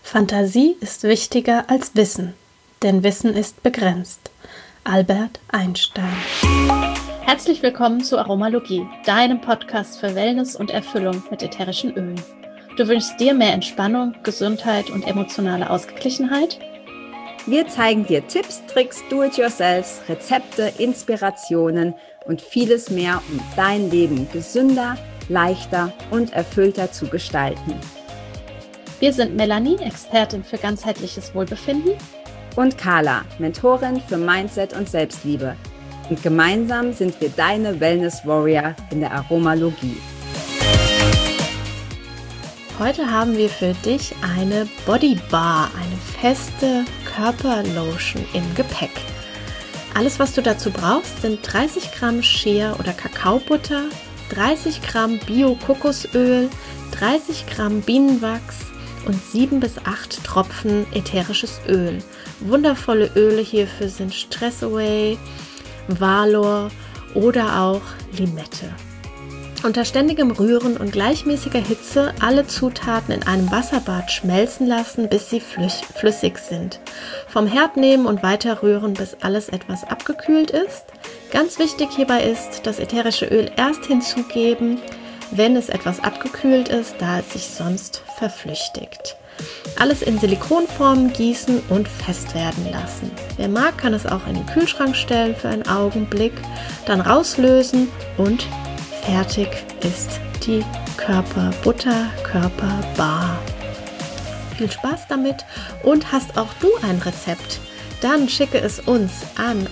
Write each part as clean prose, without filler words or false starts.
Fantasie ist wichtiger als Wissen, denn Wissen ist begrenzt. Albert Einstein. Herzlich willkommen zu Aromalogie, deinem Podcast für Wellness und Erfüllung mit ätherischen Ölen. Du wünschst dir mehr Entspannung, Gesundheit und emotionale Ausgeglichenheit? Wir zeigen dir Tipps, Tricks, Do-it-yourselfs, Rezepte, Inspirationen und vieles mehr, um dein Leben gesünder, leichter und erfüllter zu gestalten. Wir sind Melanie, Expertin für ganzheitliches Wohlbefinden, und Carla, Mentorin für Mindset und Selbstliebe. Und gemeinsam sind wir deine Wellness-Warrior in der Aromalogie. Heute haben wir für dich eine Body Bar, eine feste Körperlotion im Gepäck. Alles, was du dazu brauchst, sind 30 Gramm Shea- oder Kakaobutter, 30 Gramm Bio-Kokosöl, 30 Gramm Bienenwachs und 7 bis 8 Tropfen ätherisches Öl. Wundervolle Öle hierfür sind Stress Away, Valor oder auch Limette. Unter ständigem Rühren und gleichmäßiger Hitze alle Zutaten in einem Wasserbad schmelzen lassen, bis sie flüssig sind. Vom Herd nehmen und weiter rühren, bis alles etwas abgekühlt ist. Ganz wichtig hierbei ist, das ätherische Öl erst hinzugeben, wenn es etwas abgekühlt ist, da es sich sonst verflüchtigt. Alles in Silikonformen gießen und fest werden lassen. Wer mag, kann es auch in den Kühlschrank stellen für einen Augenblick, dann rauslösen und fertig ist die Körperbutter, Körperbar. Viel Spaß damit und hast auch du ein Rezept? Dann schicke es uns an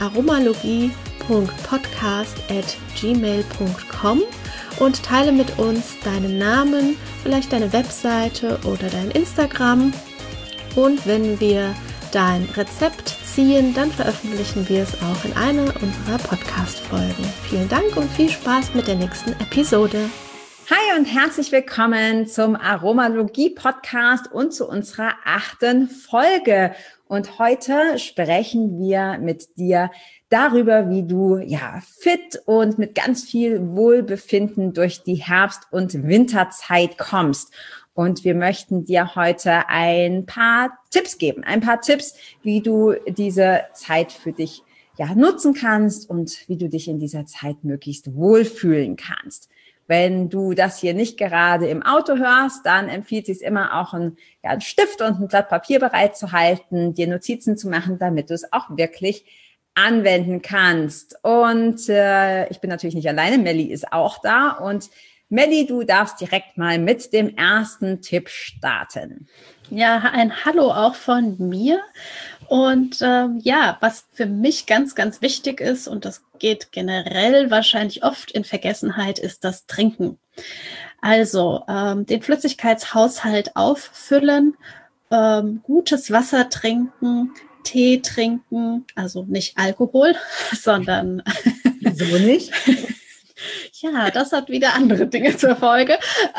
aromalogie.podcast@gmail.com und teile mit uns deinen Namen, vielleicht deine Webseite oder dein Instagram. Und wenn wir dein Rezept ziehen, dann veröffentlichen wir es auch in einer unserer Podcast-Folgen. Vielen Dank und viel Spaß mit der nächsten Episode. Hi und herzlich willkommen zum Aromalogie-Podcast und zu unserer 8. Folge. Und heute sprechen wir mit dir darüber, wie du fit und mit ganz viel Wohlbefinden durch die Herbst- und Winterzeit kommst. Und wir möchten dir heute ein paar Tipps geben, wie du diese Zeit für dich nutzen kannst und wie du dich in dieser Zeit möglichst wohlfühlen kannst. Wenn du das hier nicht gerade im Auto hörst, dann empfiehlt es sich immer auch einen Stift und ein Blatt Papier bereit zu halten, dir Notizen zu machen, damit du es auch wirklich anwenden kannst. Und ich bin natürlich nicht alleine, Melli ist auch da. Und Melli, du darfst direkt mal mit dem ersten Tipp starten. Ja, ein Hallo auch von mir. Und was für mich ganz, ganz wichtig ist, und das geht generell wahrscheinlich oft in Vergessenheit, ist das Trinken. Also den Flüssigkeitshaushalt auffüllen, gutes Wasser trinken, Tee trinken, also nicht Alkohol, sondern... Wieso nicht? Ja, das hat wieder andere Dinge zur Folge.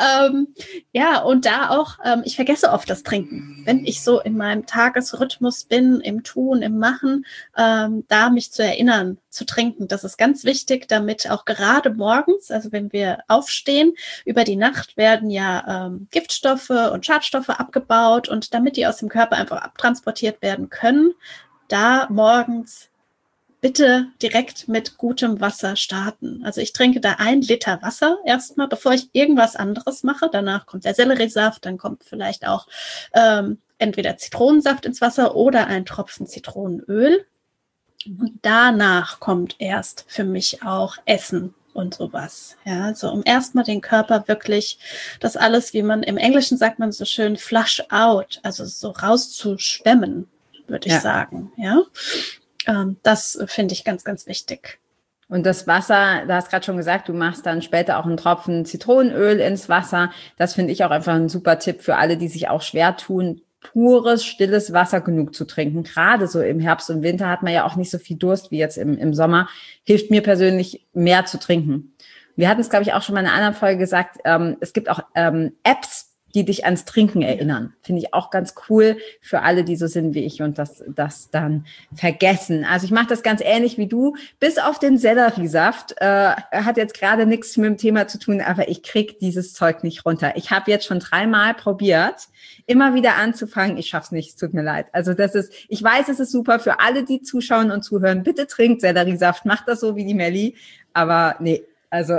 Und da auch, ich vergesse oft das Trinken. Wenn ich so in meinem Tagesrhythmus bin, im Tun, im Machen, da mich zu erinnern, zu trinken. Das ist ganz wichtig, damit auch gerade morgens, also wenn wir aufstehen, über die Nacht werden ja Giftstoffe und Schadstoffe abgebaut und damit die aus dem Körper einfach abtransportiert werden können, da morgens bitte direkt mit gutem Wasser starten. Also ich trinke da 1 Liter Wasser erstmal, bevor ich irgendwas anderes mache. Danach kommt der Selleriesaft, dann kommt vielleicht auch entweder Zitronensaft ins Wasser oder ein Tropfen Zitronenöl. Und danach kommt erst für mich auch Essen und sowas. Ja, so um erstmal den Körper wirklich, das alles, wie man im Englischen sagt man so schön, flush out, also so rauszuschwemmen, würde ich sagen. Ja. Das finde ich ganz, ganz wichtig. Und das Wasser, du hast gerade schon gesagt, du machst dann später auch einen Tropfen Zitronenöl ins Wasser. Das finde ich auch einfach ein super Tipp für alle, die sich auch schwer tun, pures, stilles Wasser genug zu trinken. Gerade so im Herbst und Winter hat man ja auch nicht so viel Durst wie jetzt im Sommer. Hilft mir persönlich, mehr zu trinken. Wir hatten es, glaube ich, auch schon mal in einer anderen Folge gesagt, es gibt auch Apps, die dich ans Trinken erinnern. Finde ich auch ganz cool für alle, die so sind wie ich und das dann vergessen. Also ich mache das ganz ähnlich wie du, bis auf den Selleriesaft. Hat jetzt gerade nichts mit dem Thema zu tun, aber ich krieg dieses Zeug nicht runter. Ich habe jetzt schon 3-mal probiert, immer wieder anzufangen. Ich schaff's nicht, es tut mir leid. Also ich weiß, es ist super für alle, die zuschauen und zuhören. Bitte trinkt Selleriesaft, macht das so wie die Melli. Aber nee. Also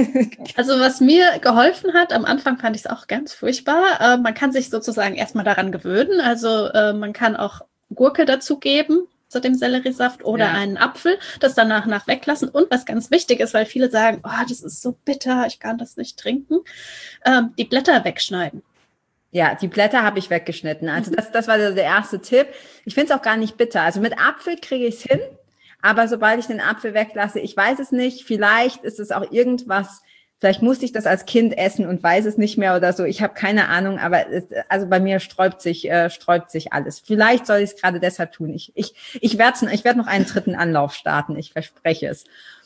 was mir geholfen hat, am Anfang fand ich es auch ganz furchtbar. Man kann sich sozusagen erstmal daran gewöhnen. Also man kann auch Gurke dazugeben zu dem Selleriesaft oder einen Apfel, das dann nach weglassen. Und was ganz wichtig ist, weil viele sagen, oh, das ist so bitter, ich kann das nicht trinken, die Blätter wegschneiden. Ja, die Blätter habe ich weggeschnitten. Also das war der erste Tipp. Ich finde es auch gar nicht bitter. Also mit Apfel kriege ich es hin. Aber sobald ich den Apfel weglasse, ich weiß es nicht, vielleicht ist es auch irgendwas, vielleicht musste ich das als Kind essen und weiß es nicht mehr oder so, ich habe keine Ahnung, aber also bei mir sträubt sich alles. Vielleicht soll ich es gerade deshalb tun. Ich werde noch einen 3. Anlauf starten, ich verspreche es.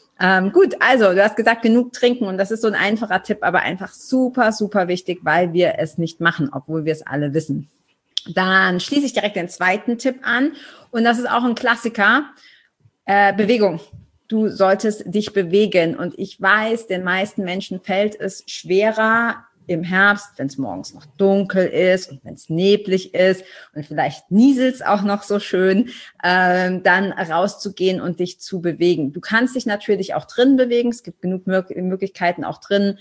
Gut, also du hast gesagt, genug trinken und das ist so ein einfacher Tipp, aber einfach super, super wichtig, weil wir es nicht machen, obwohl wir es alle wissen. Dann schließe ich direkt den 2. Tipp an und das ist auch ein Klassiker. Bewegung. Du solltest dich bewegen und ich weiß, den meisten Menschen fällt es schwerer im Herbst, wenn es morgens noch dunkel ist und wenn es neblig ist und vielleicht nieselt es auch noch so schön, dann rauszugehen und dich zu bewegen. Du kannst dich natürlich auch drin bewegen. Es gibt genug Möglichkeiten auch drin,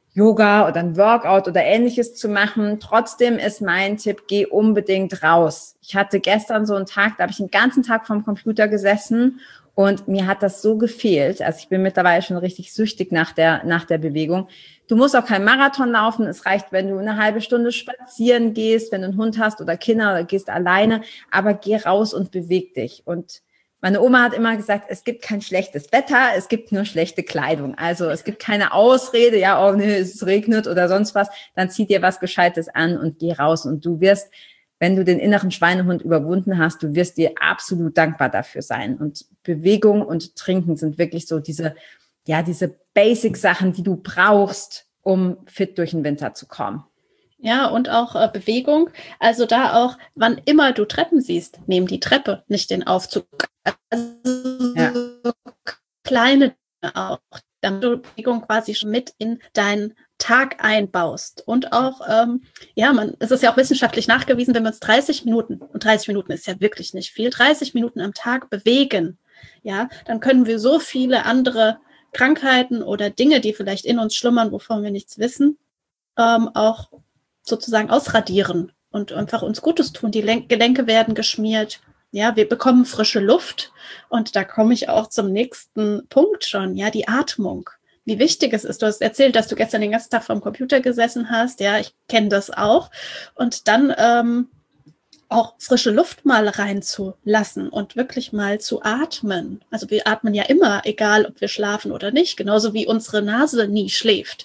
Yoga oder ein Workout oder Ähnliches zu machen. Trotzdem ist mein Tipp, geh unbedingt raus. Ich hatte gestern so einen Tag, da habe ich den ganzen Tag vorm Computer gesessen und mir hat das so gefehlt. Also ich bin mittlerweile schon richtig süchtig nach der Bewegung. Du musst auch keinen Marathon laufen. Es reicht, wenn du eine halbe Stunde spazieren gehst, wenn du einen Hund hast oder Kinder oder gehst alleine. Aber geh raus und beweg dich. Und meine Oma hat immer gesagt, es gibt kein schlechtes Wetter, es gibt nur schlechte Kleidung. Also es gibt keine Ausrede, ja, oh nee, es regnet oder sonst was. Dann zieh dir was Gescheites an und geh raus. Und du wirst, wenn du den inneren Schweinehund überwunden hast, du wirst dir absolut dankbar dafür sein. Und Bewegung und Trinken sind wirklich so diese Basic-Sachen, die du brauchst, um fit durch den Winter zu kommen. Ja, und auch Bewegung. Also da auch, wann immer du Treppen siehst, nimm die Treppe, nicht den Aufzug. Also kleine Dinge auch, damit du Bewegung quasi schon mit in deinen Tag einbaust. Und auch, es ist ja auch wissenschaftlich nachgewiesen, wenn wir uns 30 Minuten, und 30 Minuten ist ja wirklich nicht viel, 30 Minuten am Tag bewegen, ja, dann können wir so viele andere Krankheiten oder Dinge, die vielleicht in uns schlummern, wovon wir nichts wissen, auch sozusagen ausradieren und einfach uns Gutes tun. Die Gelenke werden geschmiert. Ja, wir bekommen frische Luft. Und da komme ich auch zum nächsten Punkt schon. Ja, die Atmung. Wie wichtig es ist. Du hast erzählt, dass du gestern den ganzen Tag vor dem Computer gesessen hast. Ja, ich kenne das auch. Und dann auch frische Luft mal reinzulassen und wirklich mal zu atmen. Also wir atmen ja immer, egal ob wir schlafen oder nicht. Genauso wie unsere Nase nie schläft.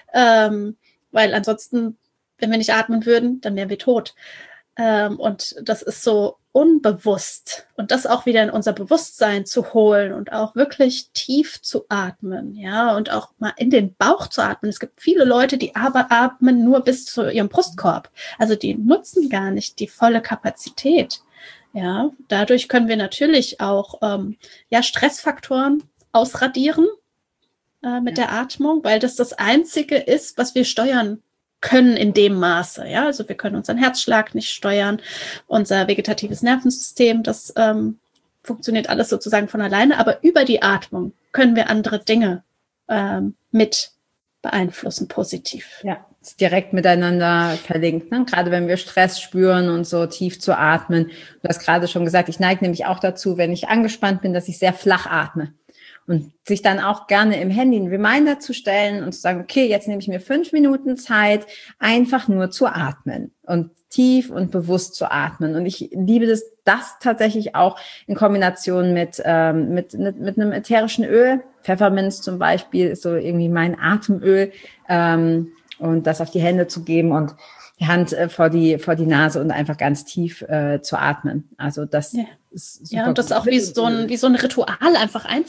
Weil ansonsten, wenn wir nicht atmen würden, dann wären wir tot. Und das ist so unbewusst. Und das auch wieder in unser Bewusstsein zu holen und auch wirklich tief zu atmen. Ja, und auch mal in den Bauch zu atmen. Es gibt viele Leute, die aber atmen nur bis zu ihrem Brustkorb. Also die nutzen gar nicht die volle Kapazität. Ja, dadurch können wir natürlich auch Stressfaktoren ausradieren mit der Atmung, weil das Einzige ist, was wir steuern können in dem Maße. Ja, also wir können unseren Herzschlag nicht steuern, unser vegetatives Nervensystem, das funktioniert alles sozusagen von alleine, aber über die Atmung können wir andere Dinge mit beeinflussen, positiv. Ja, ist direkt miteinander verlinkt, ne? Gerade wenn wir Stress spüren und so tief zu atmen. Du hast gerade schon gesagt, ich neige nämlich auch dazu, wenn ich angespannt bin, dass ich sehr flach atme. Und sich dann auch gerne im Handy einen Reminder zu stellen und zu sagen, okay, jetzt nehme ich mir 5 Minuten Zeit, einfach nur zu atmen und tief und bewusst zu atmen. Und ich liebe das tatsächlich auch in Kombination mit einem ätherischen Öl. Pfefferminz zum Beispiel ist so irgendwie mein Atemöl, und das auf die Hände zu geben und die Hand vor die Nase und einfach ganz tief zu atmen. Also das ist super. Ja, und das auch wie so ein Ritual einfach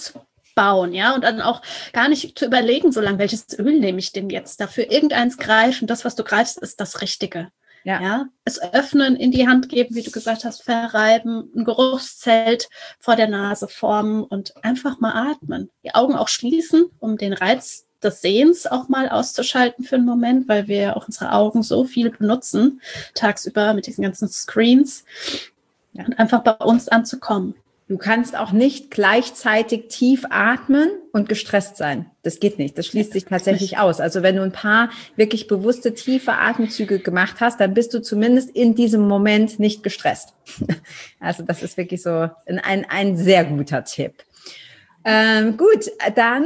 bauen, ja, und dann auch gar nicht zu überlegen, so lange, welches Öl nehme ich denn jetzt dafür? Irgendeins greifen, das, was du greifst, ist das Richtige. Ja, es öffnen, in die Hand geben, wie du gesagt hast, verreiben, ein Geruchszelt vor der Nase formen und einfach mal atmen. Die Augen auch schließen, um den Reiz des Sehens auch mal auszuschalten für einen Moment, weil wir ja auch unsere Augen so viel benutzen, tagsüber mit diesen ganzen Screens, und einfach bei uns anzukommen. Du kannst auch nicht gleichzeitig tief atmen und gestresst sein. Das geht nicht. Das schließt sich tatsächlich aus. Also wenn du ein paar wirklich bewusste, tiefe Atemzüge gemacht hast, dann bist du zumindest in diesem Moment nicht gestresst. Also das ist wirklich so ein sehr guter Tipp. Gut, dann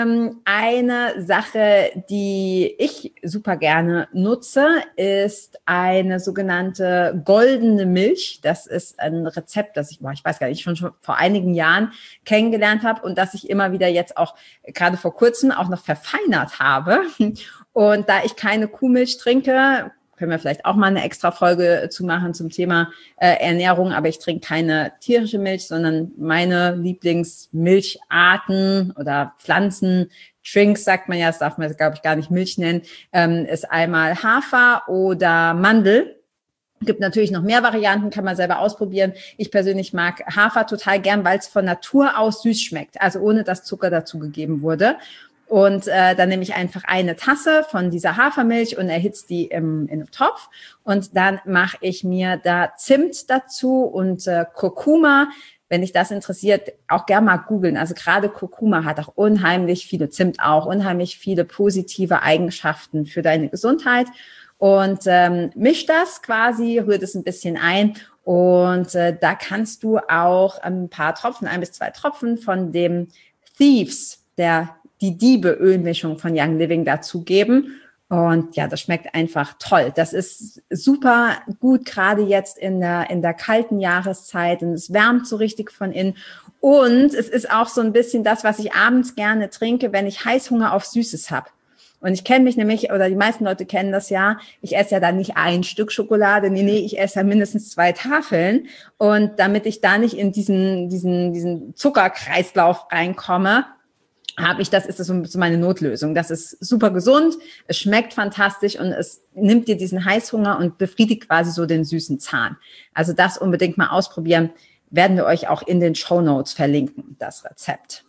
eine Sache, die ich super gerne nutze, ist eine sogenannte goldene Milch. Das ist ein Rezept, das ich weiß gar nicht, schon vor einigen Jahren kennengelernt habe und das ich immer wieder jetzt auch gerade vor kurzem auch noch verfeinert habe. Und da ich keine Kuhmilch trinke, können wir vielleicht auch mal eine extra Folge zu machen zum Thema Ernährung, aber ich trinke keine tierische Milch, sondern meine Lieblingsmilcharten oder Pflanzen-Drinks, sagt man ja, das darf man, glaube ich, gar nicht Milch nennen, ist einmal Hafer oder Mandel. Gibt natürlich noch mehr Varianten, kann man selber ausprobieren. Ich persönlich mag Hafer total gern, weil es von Natur aus süß schmeckt, also ohne dass Zucker dazugegeben wurde. Und dann nehme ich einfach eine Tasse von dieser Hafermilch und erhitze die in einem Topf. Und dann mache ich mir da Zimt dazu und Kurkuma. Wenn dich das interessiert, auch gerne mal googeln. Also gerade Kurkuma hat auch unheimlich viele, Zimt auch, unheimlich viele positive Eigenschaften für deine Gesundheit. Und misch das quasi, rühr das ein bisschen ein. Und da kannst du auch ein paar Tropfen, 1 bis 2 Tropfen von dem Thieves, die Diebe-Ölmischung von Young Living dazugeben. Und ja, das schmeckt einfach toll. Das ist super gut, gerade jetzt in der kalten Jahreszeit. Und es wärmt so richtig von innen. Und es ist auch so ein bisschen das, was ich abends gerne trinke, wenn ich Heißhunger auf Süßes habe. Und ich kenne mich nämlich, oder die meisten Leute kennen das ja, ich esse ja dann nicht ein Stück Schokolade, nee, ich esse ja mindestens 2 Tafeln. Und damit ich da nicht in diesen Zuckerkreislauf reinkomme, ist das so meine Notlösung. Das ist super gesund, es schmeckt fantastisch und es nimmt dir diesen Heißhunger und befriedigt quasi so den süßen Zahn. Also das unbedingt mal ausprobieren, werden wir euch auch in den Shownotes verlinken, das Rezept.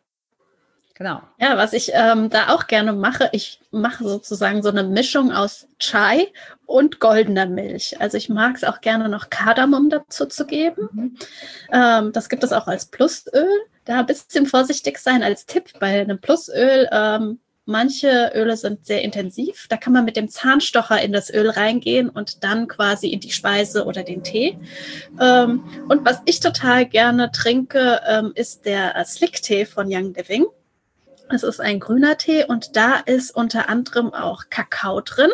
Genau. Ja, was ich da auch gerne mache, ich mache sozusagen so eine Mischung aus Chai und goldener Milch. Also ich mag es auch gerne noch Kardamom dazu zu geben. Das gibt es auch als Plusöl. Da ein bisschen vorsichtig sein als Tipp bei einem Plusöl. Manche Öle sind sehr intensiv. Da kann man mit dem Zahnstocher in das Öl reingehen und dann quasi in die Speise oder den Tee. Und was ich total gerne trinke, ist der Slick-Tee von Young Living. Es ist ein grüner Tee und da ist unter anderem auch Kakao drin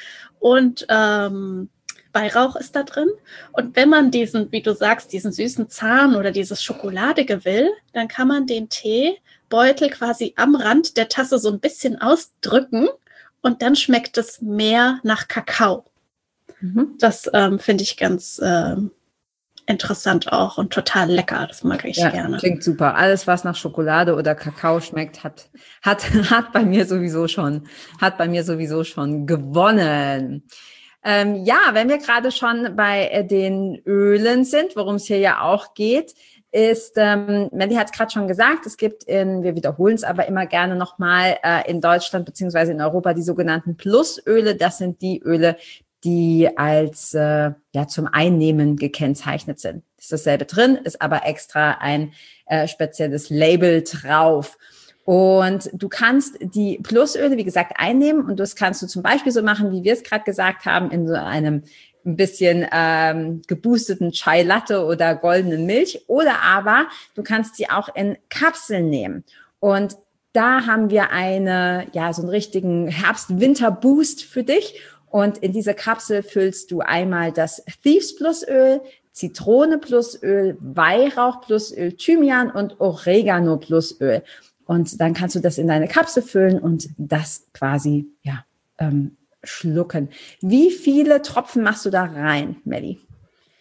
und Weihrauch ist da drin. Und wenn man diesen, wie du sagst, diesen süßen Zahn oder dieses Schokoladige will, dann kann man den Teebeutel quasi am Rand der Tasse so ein bisschen ausdrücken und dann schmeckt es mehr nach Kakao. Das finde ich ganz interessant auch und total lecker. Das mag ich gerne. Klingt super. Alles, was nach Schokolade oder Kakao schmeckt, hat bei mir sowieso schon gewonnen. Wenn wir gerade schon bei den Ölen sind, worum es hier ja auch geht, ist, Melly hat es gerade schon gesagt, es gibt wir wiederholen es aber immer gerne nochmal, in Deutschland beziehungsweise in Europa die sogenannten Plusöle. Das sind die Öle, die als zum Einnehmen gekennzeichnet sind. Ist dasselbe drin, ist aber extra ein spezielles Label drauf. Und du kannst die Plusöle, wie gesagt, einnehmen und das kannst du zum Beispiel so machen, wie wir es gerade gesagt haben, in so einem ein bisschen geboosteten Chai Latte oder goldenen Milch. Oder aber du kannst sie auch in Kapseln nehmen. Und da haben wir so einen richtigen Herbst-Winter-Boost für dich. Und in diese Kapsel füllst du einmal das Thieves Plusöl, Zitrone Plusöl, Weihrauch Plusöl, Thymian und Oregano Plusöl. Und dann kannst du das in deine Kapsel füllen und das quasi schlucken. Wie viele Tropfen machst du da rein, Melly?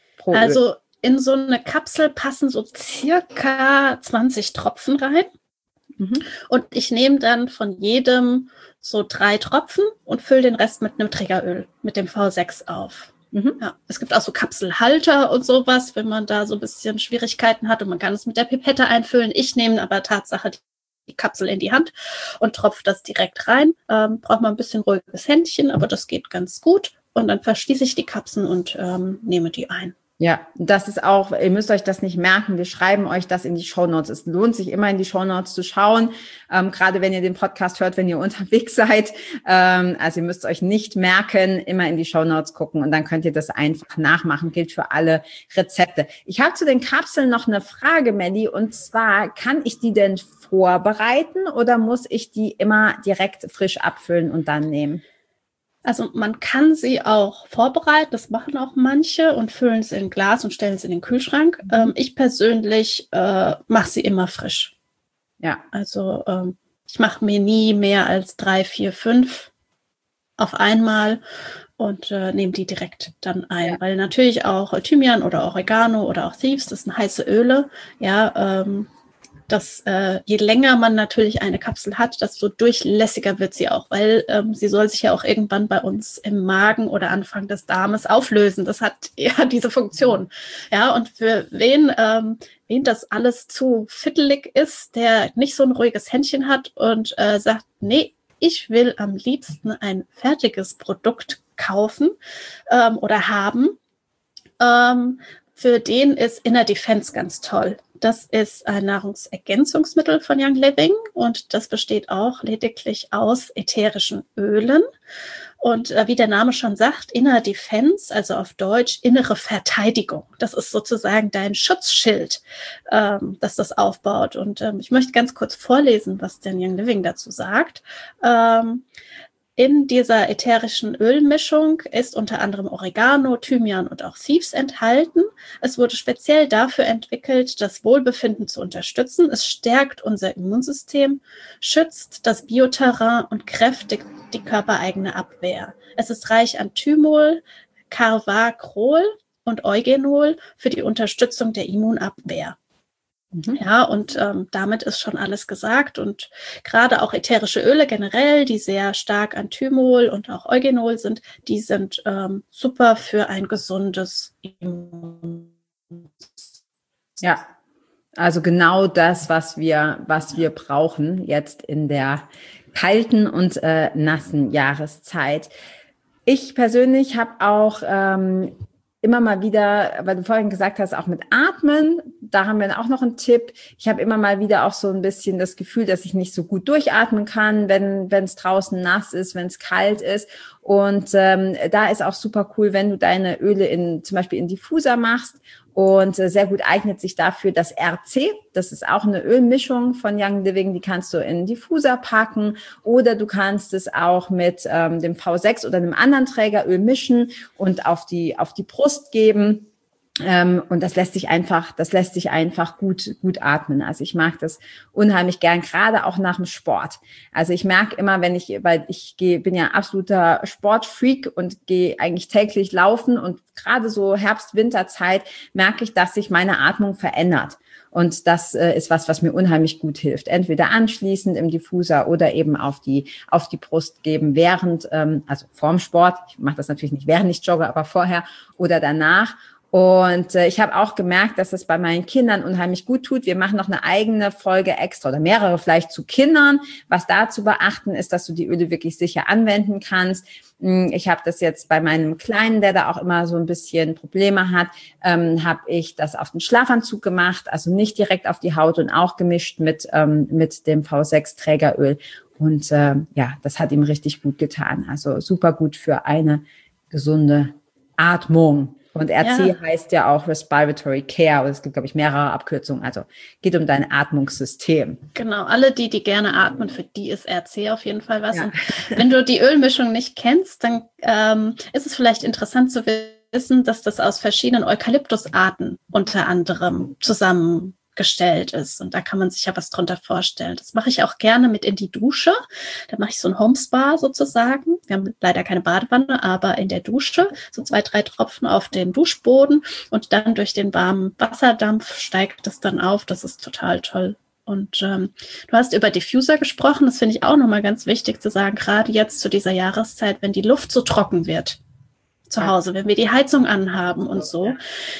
Also in so eine Kapsel passen so circa 20 Tropfen rein. Und ich nehme dann von jedem so 3 Tropfen und fülle den Rest mit einem Trägeröl, mit dem V6 auf. Ja, es gibt auch so Kapselhalter und sowas, wenn man da so ein bisschen Schwierigkeiten hat und man kann es mit der Pipette einfüllen. Ich nehme aber Tatsache die Kapsel in die Hand und tropfe das direkt rein. Braucht man ein bisschen ruhiges Händchen, aber das geht ganz gut. Und dann verschließe ich die Kapseln und nehme die ein. Ja, das ist auch, ihr müsst euch das nicht merken, wir schreiben euch das in die Shownotes. Es lohnt sich immer in die Shownotes zu schauen, gerade wenn ihr den Podcast hört, wenn ihr unterwegs seid. Also ihr müsst euch nicht merken, immer in die Shownotes gucken und dann könnt ihr das einfach nachmachen, gilt für alle Rezepte. Ich habe zu den Kapseln noch eine Frage, Melli, und zwar, kann ich die denn vorbereiten oder muss ich die immer direkt frisch abfüllen und dann nehmen? Also man kann sie auch vorbereiten, das machen auch manche und füllen sie in Glas und stellen sie in den Kühlschrank. Ich persönlich mache sie immer frisch. Ja. Also ich mache mir nie mehr als 3, 4, 5 auf einmal und nehme die direkt dann ein. Ja. Weil natürlich auch Thymian oder Oregano oder auch Thieves, das sind heiße Öle, ja, je länger man natürlich eine Kapsel hat, desto durchlässiger wird sie auch, weil sie soll sich ja auch irgendwann bei uns im Magen oder Anfang des Darmes auflösen. Das hat ja diese Funktion. Ja, und für wen das alles zu fittelig ist, der nicht so ein ruhiges Händchen hat und sagt, nee, ich will am liebsten ein fertiges Produkt kaufen oder haben, für den ist Inner Defense ganz toll. Das ist ein Nahrungsergänzungsmittel von Young Living und das besteht auch lediglich aus ätherischen Ölen. Und wie der Name schon sagt, Inner Defense, also auf Deutsch innere Verteidigung. Das ist sozusagen dein Schutzschild, das das aufbaut. Und ich möchte ganz kurz vorlesen, was denn Young Living dazu sagt. In dieser ätherischen Ölmischung ist unter anderem Oregano, Thymian und auch Thieves enthalten. Es wurde speziell dafür entwickelt, das Wohlbefinden zu unterstützen. Es stärkt unser Immunsystem, schützt das Bioterrain und kräftigt die körpereigene Abwehr. Es ist reich an Thymol, Carvacrol und Eugenol für die Unterstützung der Immunabwehr. Ja, und damit ist schon alles gesagt. Und gerade auch ätherische Öle generell, die sehr stark an Thymol und auch Eugenol sind, die sind super für ein gesundes Immunsystem. Ja, also genau das, was wir brauchen jetzt in der kalten und nassen Jahreszeit. Ich persönlich habe auch immer mal wieder, weil du vorhin gesagt hast, auch mit Atmen, da haben wir auch noch einen Tipp. Ich habe immer mal wieder auch so ein bisschen das Gefühl, dass ich nicht so gut durchatmen kann, wenn es draußen nass ist, wenn es kalt ist. Und da ist auch super cool, wenn du deine Öle zum Beispiel in Diffuser machst. Und sehr gut eignet sich dafür das RC. Das ist auch eine Ölmischung von Young Living. Die kannst du in Diffuser packen oder du kannst es auch mit dem V6 oder einem anderen Trägeröl mischen und auf die Brust geben. Und das lässt sich einfach gut atmen. Also ich mag das unheimlich gern, gerade auch nach dem Sport. Also ich merke immer, weil ich bin ja absoluter Sportfreak und gehe eigentlich täglich laufen und gerade so Herbst-Winterzeit merke ich, dass sich meine Atmung verändert. Und das ist was mir unheimlich gut hilft. Entweder anschließend im Diffuser oder eben auf die Brust geben, also vorm Sport. Ich mache das natürlich nicht, während ich jogge, aber vorher oder danach. Und ich habe auch gemerkt, dass es bei meinen Kindern unheimlich gut tut. Wir machen noch eine eigene Folge extra oder mehrere vielleicht zu Kindern. Was da zu beachten ist, dass du die Öle wirklich sicher anwenden kannst. Ich habe das jetzt bei meinem Kleinen, der da auch immer so ein bisschen Probleme hat, habe ich das auf den Schlafanzug gemacht, also nicht direkt auf die Haut und auch gemischt mit dem V6-Trägeröl. Und das hat ihm richtig gut getan. Also super gut für eine gesunde Atmung. Und RC heißt ja auch Respiratory Care. Und es gibt, glaube ich, mehrere Abkürzungen. Also geht um dein Atmungssystem. Genau, alle, die gerne atmen, für die ist RC auf jeden Fall was. Ja. Und wenn du die Ölmischung nicht kennst, dann ist es vielleicht interessant zu wissen, dass das aus verschiedenen Eukalyptusarten unter anderem zusammengestellt ist. Und da kann man sich ja was drunter vorstellen. Das mache ich auch gerne mit in die Dusche. Da mache ich so ein Homespa sozusagen. Wir haben leider keine Badewanne, aber in der Dusche so 2, 3 Tropfen auf den Duschboden und dann durch den warmen Wasserdampf steigt das dann auf. Das ist total toll. Und du hast über Diffuser gesprochen, das finde ich auch nochmal ganz wichtig zu sagen, gerade jetzt zu dieser Jahreszeit, wenn die Luft so trocken wird zu Hause, wenn wir die Heizung anhaben und so,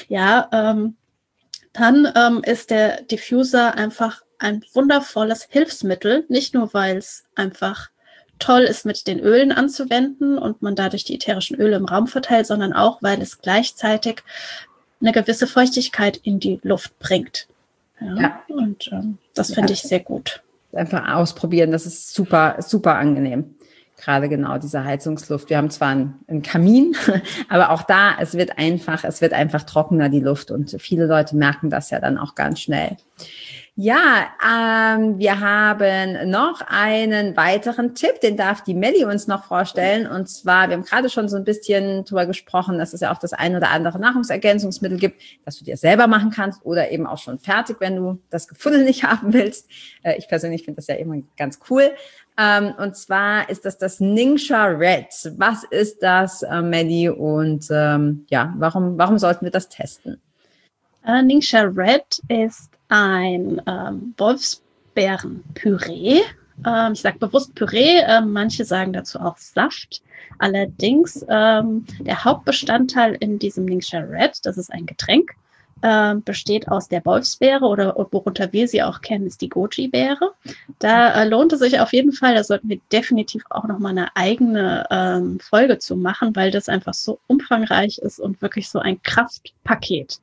dann ist der Diffuser einfach ein wundervolles Hilfsmittel, nicht nur, weil es einfach toll ist, mit den Ölen anzuwenden und man dadurch die ätherischen Öle im Raum verteilt, sondern auch, weil es gleichzeitig eine gewisse Feuchtigkeit in die Luft bringt. Ja. Und das finde ich sehr gut. Einfach ausprobieren, das ist super, super angenehm. Gerade genau diese Heizungsluft. Wir haben zwar einen Kamin, aber auch da, es wird einfach trockener, die Luft. Und viele Leute merken das ja dann auch ganz schnell. Ja, wir haben noch einen weiteren Tipp, den darf die Melli uns noch vorstellen. Und zwar, wir haben gerade schon so ein bisschen drüber gesprochen, dass es ja auch das ein oder andere Nahrungsergänzungsmittel gibt, das du dir selber machen kannst oder eben auch schon fertig, wenn du das Gefunden nicht haben willst. Ich persönlich finde das ja immer ganz cool. Und zwar ist das Ningxia Red. Was ist das, Melli? Und warum sollten wir das testen? Ningxia Red ist ein Wolfsbeerenpüree. Ich sage bewusst Püree, manche sagen dazu auch Saft. Allerdings der Hauptbestandteil in diesem Ningxia Red, das ist ein Getränk, besteht aus der Wolfsbeere oder worunter wir sie auch kennen, ist die Goji-Beere. Da lohnt es sich auf jeden Fall, da sollten wir definitiv auch nochmal eine eigene Folge zu machen, weil das einfach so umfangreich ist und wirklich so ein Kraftpaket.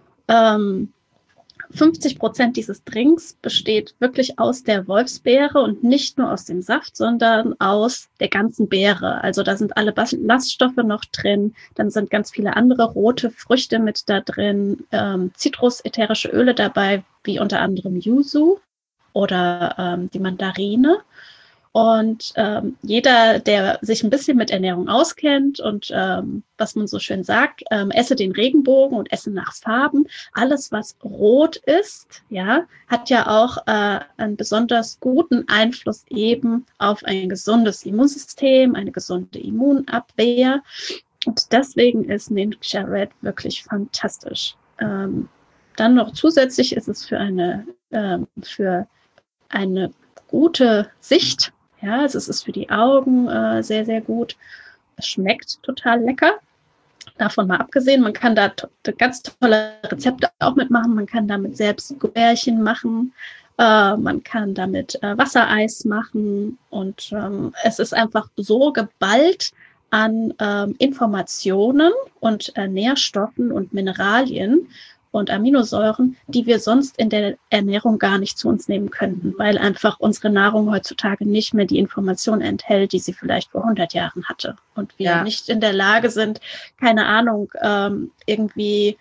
50% dieses Drinks besteht wirklich aus der Wolfsbeere und nicht nur aus dem Saft, sondern aus der ganzen Beere. Also da sind alle Ballaststoffe noch drin, dann sind ganz viele andere rote Früchte mit da drin, Zitrus-ätherische Öle dabei, wie unter anderem Yuzu oder die Mandarine. Und jeder, der sich ein bisschen mit Ernährung auskennt und was man so schön sagt, esse den Regenbogen und esse nach Farben. Alles, was rot ist, ja, hat ja auch einen besonders guten Einfluss eben auf ein gesundes Immunsystem, eine gesunde Immunabwehr. Und deswegen ist Ningxia Red wirklich fantastisch. Dann noch zusätzlich ist es für eine gute Sicht. Ja, also es ist für die Augen sehr, sehr gut. Es schmeckt total lecker. Davon mal abgesehen, man kann da ganz tolle Rezepte auch mitmachen. Man kann damit selbst Gummibärchen machen. Man kann damit Wassereis machen. Und es ist einfach so geballt an Informationen und Nährstoffen und Mineralien und Aminosäuren, die wir sonst in der Ernährung gar nicht zu uns nehmen könnten, weil einfach unsere Nahrung heutzutage nicht mehr die Information enthält, die sie vielleicht vor 100 Jahren hatte. Und wir nicht in der Lage sind, keine Ahnung, irgendwie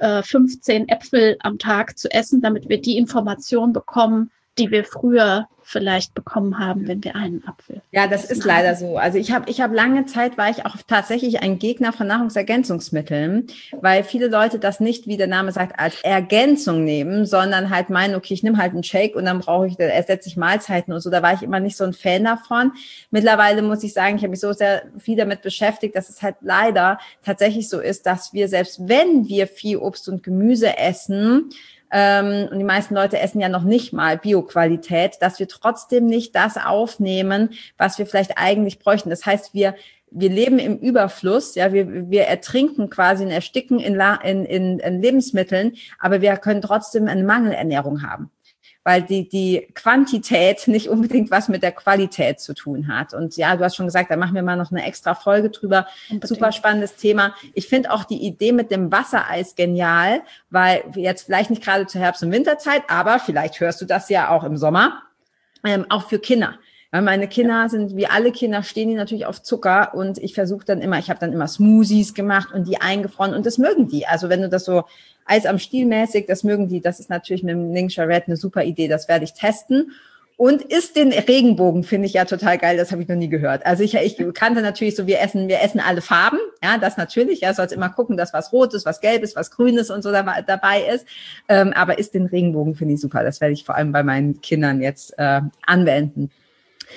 15 Äpfel am Tag zu essen, damit wir die Information bekommen, die wir früher vielleicht bekommen haben, wenn wir einen Apfel. Ja, das ist leider so. Also ich habe lange Zeit, war ich auch tatsächlich ein Gegner von Nahrungsergänzungsmitteln, weil viele Leute das nicht, wie der Name sagt, als Ergänzung nehmen, sondern halt meinen, okay, ich nehme halt einen Shake und dann ersetze ich Mahlzeiten und so. Da war ich immer nicht so ein Fan davon. Mittlerweile muss ich sagen, ich habe mich so sehr viel damit beschäftigt, dass es halt leider tatsächlich so ist, dass wir, selbst wenn wir viel Obst und Gemüse essen, und die meisten Leute essen ja noch nicht mal Bioqualität, dass wir trotzdem nicht das aufnehmen, was wir vielleicht eigentlich bräuchten. Das heißt, wir leben im Überfluss, ja, wir ertrinken quasi und ersticken in Lebensmitteln, aber wir können trotzdem eine Mangelernährung haben, weil die Quantität nicht unbedingt was mit der Qualität zu tun hat. Und ja, du hast schon gesagt, da machen wir mal noch eine extra Folge drüber. Unbedingt. Super spannendes Thema. Ich finde auch die Idee mit dem Wassereis genial, weil jetzt vielleicht nicht gerade zur Herbst- und Winterzeit, aber vielleicht hörst du das ja auch im Sommer, auch für Kinder. Weil meine Kinder sind, wie alle Kinder, stehen die natürlich auf Zucker und ich habe dann immer Smoothies gemacht und die eingefroren und das mögen die. Also wenn du das so Eis am Stiel mäßig, das mögen die, das ist natürlich mit dem Ningxia Red eine super Idee, das werde ich testen. Und isst den Regenbogen, finde ich ja total geil, das habe ich noch nie gehört. Also ich kannte natürlich so, wir essen alle Farben, ja, das natürlich, ja, sollst immer gucken, dass was Rotes, was Gelbes, was Grünes und so dabei ist. Aber isst den Regenbogen, finde ich super, das werde ich vor allem bei meinen Kindern jetzt anwenden.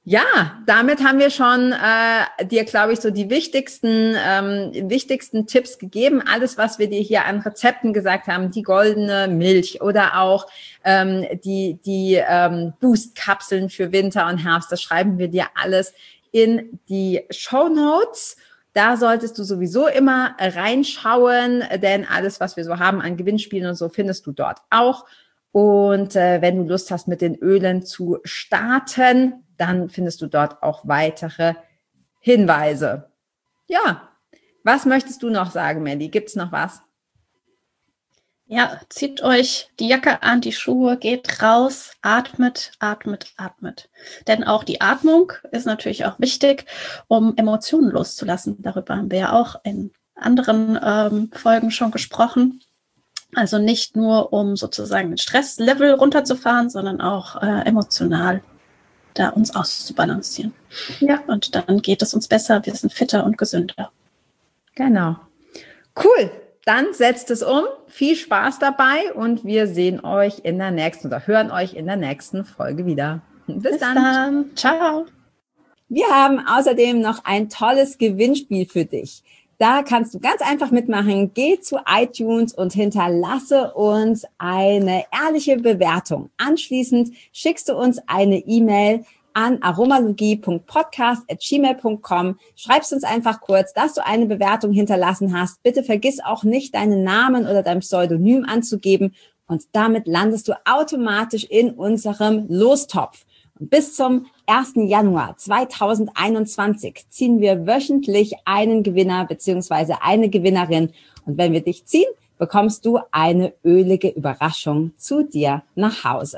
Ja, damit haben wir schon dir, glaube ich, so die wichtigsten Tipps gegeben. Alles, was wir dir hier an Rezepten gesagt haben, die goldene Milch oder auch die Boost-Kapseln für Winter und Herbst, das schreiben wir dir alles in die Shownotes. Da solltest du sowieso immer reinschauen, denn alles, was wir so haben an Gewinnspielen und so, findest du dort auch. Und wenn du Lust hast, mit den Ölen zu starten, dann findest du dort auch weitere Hinweise. Ja, was möchtest du noch sagen, Mandy? Gibt es noch was? Ja, zieht euch die Jacke an, die Schuhe, geht raus, atmet, atmet, atmet. Denn auch die Atmung ist natürlich auch wichtig, um Emotionen loszulassen. Darüber haben wir ja auch in anderen Folgen schon gesprochen. Also nicht nur, um sozusagen den Stresslevel runterzufahren, sondern auch emotional da uns auszubalancieren. Ja, und dann geht es uns besser, wir sind fitter und gesünder. Genau. Cool. Dann setzt es um. Viel Spaß dabei und wir sehen euch in der nächsten oder hören euch in der nächsten Folge wieder. Bis dann. Ciao. Wir haben außerdem noch ein tolles Gewinnspiel für dich. Da kannst du ganz einfach mitmachen. Geh zu iTunes und hinterlasse uns eine ehrliche Bewertung. Anschließend schickst du uns eine E-Mail an aromalogie.podcast@gmail.com. Schreibst uns einfach kurz, dass du eine Bewertung hinterlassen hast. Bitte vergiss auch nicht, deinen Namen oder dein Pseudonym anzugeben. Und damit landest du automatisch in unserem Lostopf. Und bis zum 1. Januar 2021 ziehen wir wöchentlich einen Gewinner bzw. eine Gewinnerin. Und wenn wir dich ziehen, bekommst du eine ölige Überraschung zu dir nach Hause.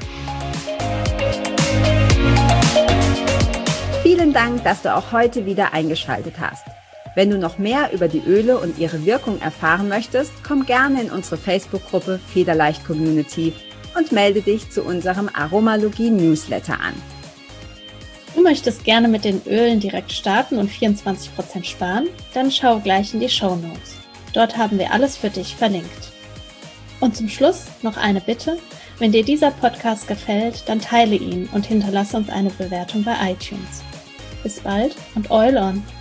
Vielen Dank, dass du auch heute wieder eingeschaltet hast. Wenn du noch mehr über die Öle und ihre Wirkung erfahren möchtest, komm gerne in unsere Facebook-Gruppe Federleicht Community und melde dich zu unserem Aromalogie-Newsletter an. Du möchtest gerne mit den Ölen direkt starten und 24% sparen? Dann schau gleich in die Shownotes. Dort haben wir alles für dich verlinkt. Und zum Schluss noch eine Bitte. Wenn dir dieser Podcast gefällt, dann teile ihn und hinterlasse uns eine Bewertung bei iTunes. Bis bald und Eul on!